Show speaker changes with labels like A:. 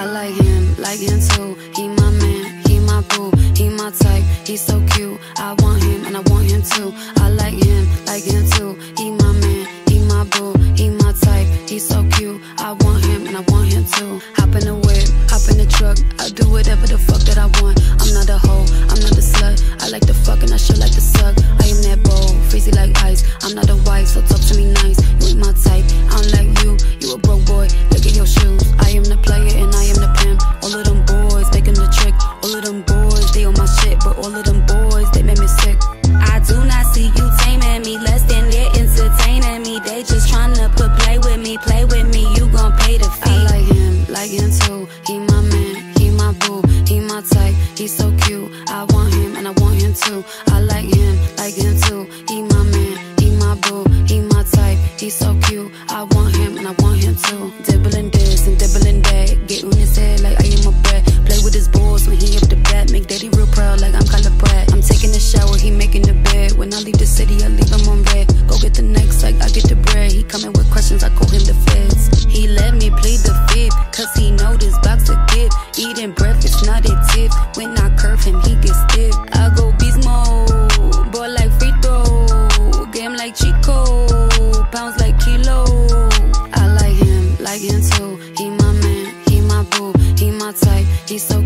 A: like him too. He my man, he my boo, he my type, he's so cute. I want him and I want him too. I like him too. He my man, he my boo, he my type, he's so cute. I want him and I want him too. Hop in the whip, hop in the truck, I do whatever the fuck that I want. I'm not a hoe, I'm not a slut. I like to fuck and I sure like to suck. I am that bold, freezy like ice. I'm not a wife, so talk to me nice. You ain't my type, I don't like you. You a broke boy, look at your shoes. I am the player and I am the pimp. All of them boys making the trick. All of them boys, they on my shit, but all of them boys, they make me sick.
B: I do not see you taming me, less than they're entertaining me. They just tryna play with me, you gon' pay the fee.
A: I like him too. He my man, he my boo, he my type, he's so cute. I want him and I want him too. I like him too. He my man, he my boo, he my type, he's so cute. I want him and I want him too. Dibbling this and dibbling that, get on his head like I am a brat. Play with his balls when he up the bat, make daddy real proud like I'm Kyla Pratt. I'm taking a shower, he making the bed. When I leave the city, I leave him on red. Go get the next, like I get the bread. He coming with questions, I call him the feds. He let me plead the fifth, cause he know this box a gift. Eating breakfast, not a tip. When I curve him, he gets stiff. I go beast mode, ball like free throw, game like Chico, pounds like kilo. I like him too. He my man, he my boo, he my type, he's so